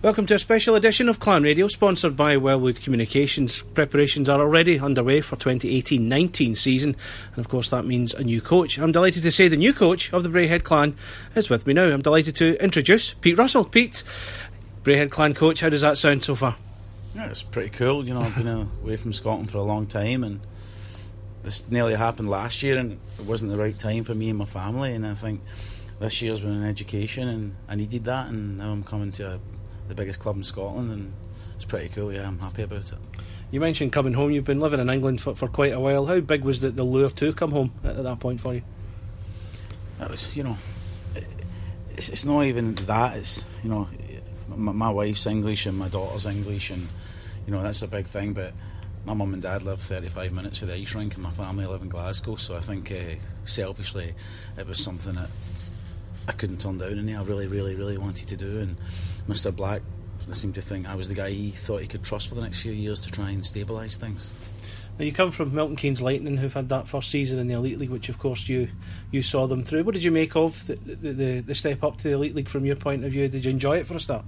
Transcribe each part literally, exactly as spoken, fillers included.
Welcome to a special edition of Clan Radio, sponsored by Wellwood Communications. Preparations are already underway for twenty eighteen nineteen season, and of course that means a new coach. I'm delighted to say the new coach of the Braehead Clan is with me now. I'm delighted to introduce Pete Russell. Pete, Braehead Clan coach, how does that sound so far? Yeah, it's pretty cool. You know, I've been away from Scotland for a long time, and this nearly happened last year, and it wasn't the right time for me and my family, and I think this year's been an education, and I needed that, and now I'm coming to a the biggest club in Scotland, and it's pretty cool. Yeah, I'm happy about it. You mentioned coming home. You've been living in England for, for quite a while. How big was the, the lure to come home at, at that point for you? It was, you know, it, it's, it's not even that. It's, you know, my, my wife's English and my daughter's English, and you know that's a big thing. But my mum and dad live thirty-five minutes from the ice rink, and my family live in Glasgow. So I think uh, selfishly, it was something that I couldn't turn down, and I really, really, really wanted to do. And Mister Black, I seem to think I was the guy he thought he could trust for the next few years to try and stabilise things. Now, you come from Milton Keynes Lightning, who've had that first season in the Elite League, which of course you, you saw them through. What did you make of the, the, the, the step up to the Elite League from your point of view? Did you enjoy it for a start?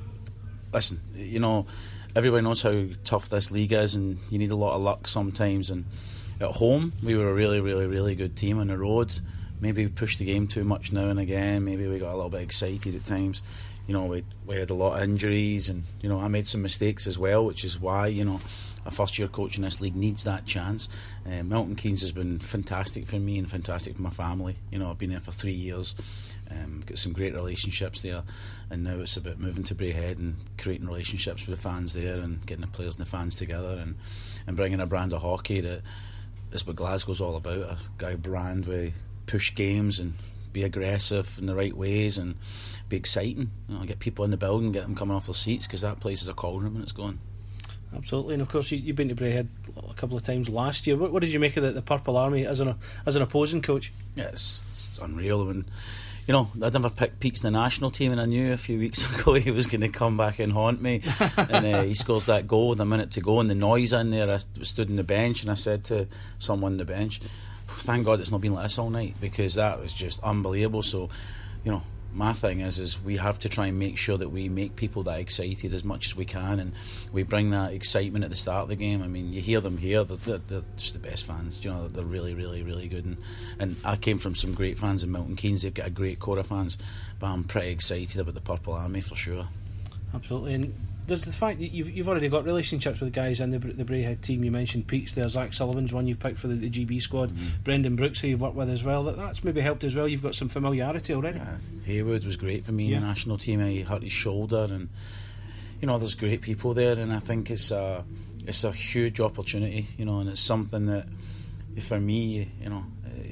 Listen, you know, everybody knows how tough this league is, and you need a lot of luck sometimes. And at home, we were a really, really, really good team. On the road, maybe we pushed the game too much now and again. Maybe we got a little bit excited at times. You know, we, we had a lot of injuries, and, you know, I made some mistakes as well, which is why, you know, a first-year coach in this league needs that chance. Uh, Milton Keynes has been fantastic for me and fantastic for my family. You know, I've been there for three years, um, got some great relationships there, and now it's about moving to Braehead and creating relationships with the fans there and getting the players and the fans together, and, and bringing a brand of hockey that is what Glasgow's all about, a, a brand where push games and be aggressive in the right ways and be exciting. You know, get people in the building, get them coming off their seats, because that place is a cauldron when it's going. Absolutely, and of course you, you've been to Braehead a couple of times last year. What, what did you make of the, the Purple Army as an as an opposing coach? Yeah, it's, it's unreal. When, you know, I never picked Peaks in the national team, and I knew a few weeks ago he was going to come back and haunt me. And uh, he scores that goal with a minute to go, and the noise in there. I stood on the bench and I said to someone on the bench, thank God it's not been like this all night, because that was just unbelievable. So, you know, my thing is is we have to try and make sure that we make people that excited as much as we can, and we bring that excitement at the start of the game. I mean, you hear them here, they're, they're, they're just the best fans. You know, they're really, really, really good. And, and I came from some great fans in Milton Keynes. They've got a great core of fans, but I'm pretty excited about the Purple Army for sure. Absolutely. And there's the fact that you've you've already got relationships with guys in the the Braehead team. You mentioned Pete's there, Zach Sullivan's one you've picked for the, the G B squad, mm-hmm. Brendan Brooks, who you've worked with as well. That, that's maybe helped as well. You've got some familiarity already. Yeah, Haywood was great for me yeah. in the national team. He hurt his shoulder, and you know, there's great people there, and I think it's a it's a huge opportunity, you know, and it's something that for me, you know,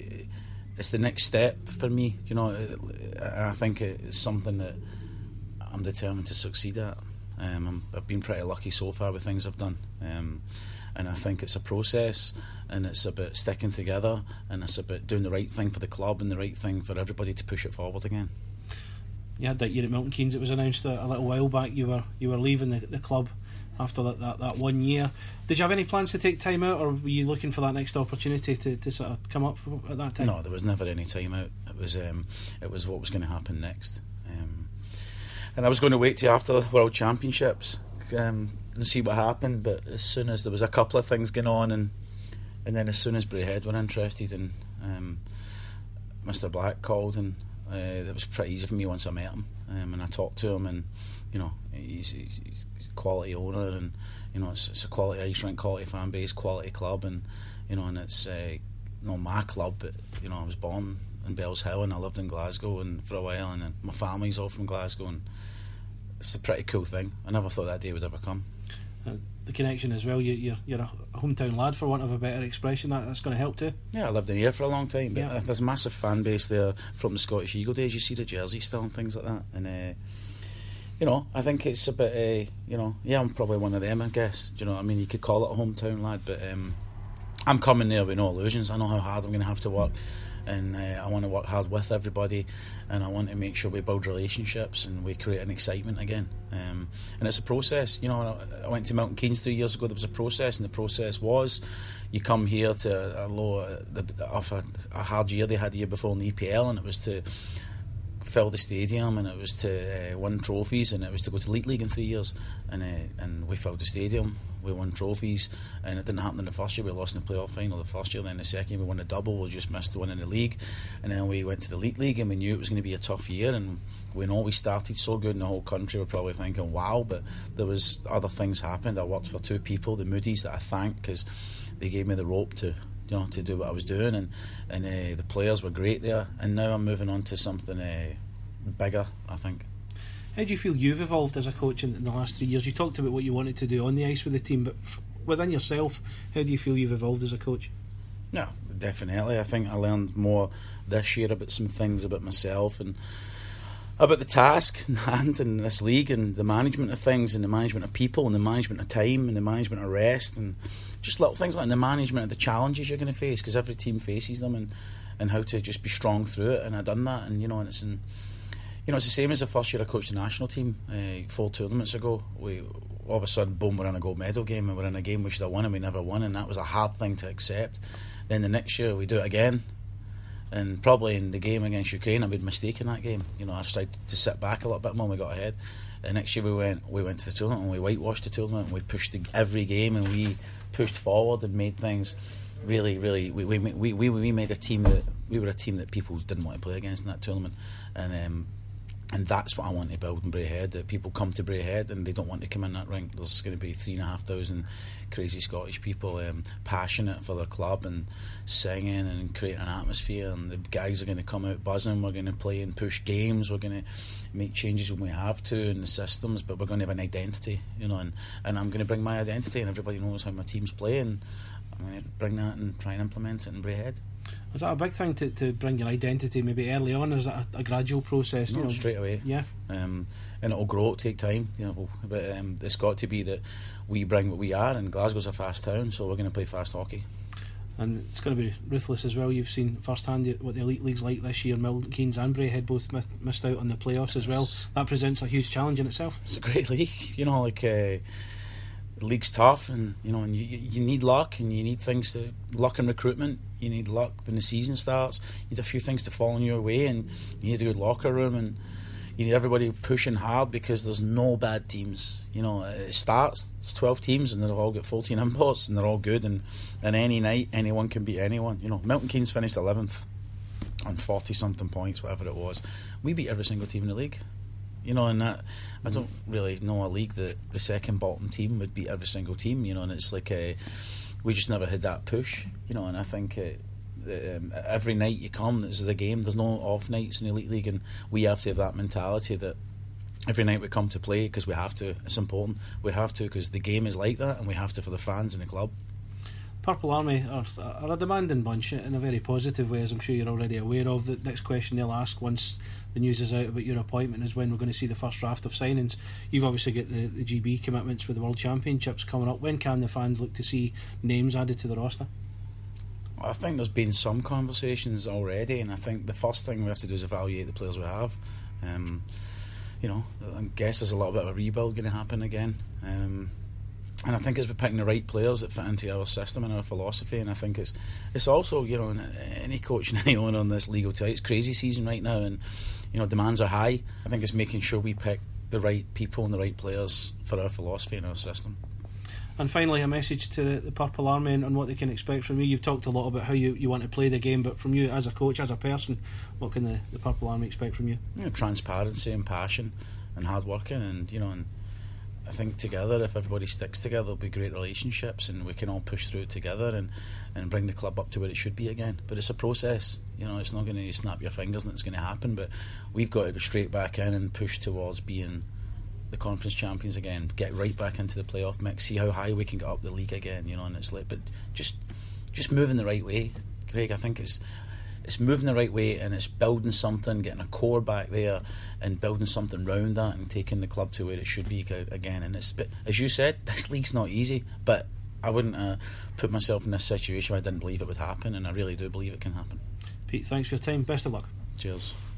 it's the next step for me, you know, and I think it's something that I'm determined to succeed at. Um, I'm, I've been pretty lucky so far with things I've done, um, and I think it's a process, and it's about sticking together, and it's about doing the right thing for the club and the right thing for everybody to push it forward again. You had that year at Milton Keynes. It was announced a, a little while back you were you were leaving the, the club after that, that, that one year. Did you have any plans to take time out, or were you looking for that next opportunity to, to sort of come up at that time? No, there was never any time out. It was um, it was what was going to happen next. Um, And I was going to wait till after the World Championships um, and see what happened. But as soon as there was a couple of things going on, and and then as soon as Braehead were interested, and um, Mister Black called, and uh, it was pretty easy for me once I met him, um, and I talked to him, and you know, he's, he's, he's a quality owner, and you know, it's, it's a quality ice rink, quality fan base, quality club, and you know, and it's uh, not my club, but you know, I was born in Bells Hill, and I lived in Glasgow and for a while, and then my family's all from Glasgow, and it's a pretty cool thing. I never thought that day would ever come. Uh, the connection as well, you, you're, you're a hometown lad, for want of a better expression. That, that's going to help too. Yeah, I lived in here for a long time, but yeah. there's a massive fan base there from the Scottish Eagle days. You see the jerseys still and things like that, and uh, you know, I think it's a bit uh, you know, yeah, I'm probably one of them, I guess. Do you know what I mean? You could call it a hometown lad, but um, I'm coming there with no illusions. I know how hard I'm going to have to work, and uh, I want to work hard with everybody, and I want to make sure we build relationships and we create an excitement again. Um, and it's a process. You know, I went to Milton Keynes three years ago. There was a process, and the process was you come here to a low, the, off a, a hard year they had the year before in the E P L, and it was to fill the stadium, and it was to uh, win trophies, and it was to go to Elite League in three years, and uh, and we filled the stadium, we won trophies, and it didn't happen in the first year. We lost in the playoff final the first year, then the second year we won the double, we just missed the one in the league, and then we went to the Elite League, and we knew it was going to be a tough year, and when all we started so good in the whole country, we're probably thinking wow, but there was other things happened. I worked for two people, the Moody's, that I thank, because they gave me the rope to you know to do what I was doing, and and uh, the players were great there, and now I'm moving on to something uh, bigger, I think. How do you feel you've evolved as a coach in, in the last three years? You talked about what you wanted to do on the ice with the team, but f- within yourself, how do you feel you've evolved as a coach? Yeah, definitely. I think I learned more this year about some things about myself and about the task in hand in this league, and the management of things, and the management of people, and the management of time, and the management of rest, and just little things like the management of the challenges you're going to face, because every team faces them, and, and how to just be strong through it. And I've done that, and you know, and it's in, you know, it's the same as the first year I coached the national team uh, four tournaments ago. We all of a sudden, boom, we're in a gold medal game, and we're in a game we should have won, and we never won, and that was a hard thing to accept. Then the next year we do it again, and probably in the game against Ukraine I made a mistake in that game. You know, I tried to sit back a little bit more, we got ahead. The next year we went we went to the tournament, and we whitewashed the tournament, and we pushed the, every game, and we pushed forward and made things really, really. We we we we, we made a team that we were a team that people didn't want to play against in that tournament, and um, and that's what I want to build in Braehead. That people come to Braehead and they don't want to come in that rink. There's going to be three and a half thousand crazy Scottish people, um, passionate for their club and singing and creating an atmosphere. And the guys are going to come out buzzing. We're going to play and push games. We're going to make changes when we have to in the systems, but we're going to have an identity, you know. And, and I'm going to bring my identity, and everybody knows how my team's play, and I'm going to bring that and try and implement it in Braehead. Was that a big thing to, to bring your identity maybe early on, or is that a, a gradual process? No, you know? Straight away. Yeah. Um, and it'll grow, it'll take time, you know. But um, it's got to be that we bring what we are, and Glasgow's a fast town, so we're going to play fast hockey. And it's going to be ruthless as well. You've seen firsthand what the Elite League's like this year. Milton Keynes and Braehead both mi- missed out on the playoffs as well. That presents a huge challenge in itself. It's a great league, you know, like... Uh, The league's tough, and you know, and you, you need luck, and you need things to luck in recruitment. You need luck when the season starts. You need a few things to fall in your way, and you need a good locker room, and you need everybody pushing hard, because there's no bad teams. You know, it starts it's twelve teams, and they've all got fourteen imports, and they're all good, and and any night anyone can beat anyone. You know, Milton Keynes finished eleventh on forty something points, whatever it was. We beat every single team in the league. You know, and that, I don't really know a league that the second bottom team would beat every single team, you know, and it's like uh, we just never had that push, you know, and I think uh, um, every night you come, this is a game, there's no off nights in the Elite League, and we have to have that mentality that every night we come to play, because we have to, it's important, we have to, because the game is like that, and we have to for the fans and the club. Purple Army are, are a demanding bunch in a very positive way, as I'm sure you're already aware of. The next question they'll ask once the news is out about your appointment is when we're going to see the first draft of signings. You've obviously got the, the G B commitments with the World Championships coming up. When can the fans look to see names added to the roster? I think there's been some conversations already, and I think the first thing we have to do is evaluate the players we have. Um, you know, I guess there's a little bit of a rebuild going to happen again. Um, And I think it's about picking the right players that fit into our system and our philosophy. And I think it's it's also, you know, any coach and any owner on this league will tell you it's crazy season right now, and you know, demands are high. I think it's making sure we pick the right people and the right players for our philosophy and our system. And finally, a message to the, the Purple Army and, and what they can expect from you. You've talked a lot about how you, you want to play the game, but from you as a coach, as a person, what can the, the Purple Army expect from you? You know, transparency and passion and hard working, and you know, and I think together, if everybody sticks together, there'll be great relationships, and we can all push through it together and, and bring the club up to where it should be again. But it's a process, you know, it's not going to snap your fingers and it's going to happen, but we've got to go straight back in and push towards being the conference champions again, get right back into the playoff mix, see how high we can get up the league again, you know. And it's like, but just just moving the right way, Craig. I think it's It's moving the right way, and it's building something, getting a core back there, and building something round that, and taking the club to where it should be again. And it's, but as you said, this league's not easy. But I wouldn't uh, put myself in this situation if I didn't believe it would happen, and I really do believe it can happen. Pete, thanks for your time. Best of luck. Cheers.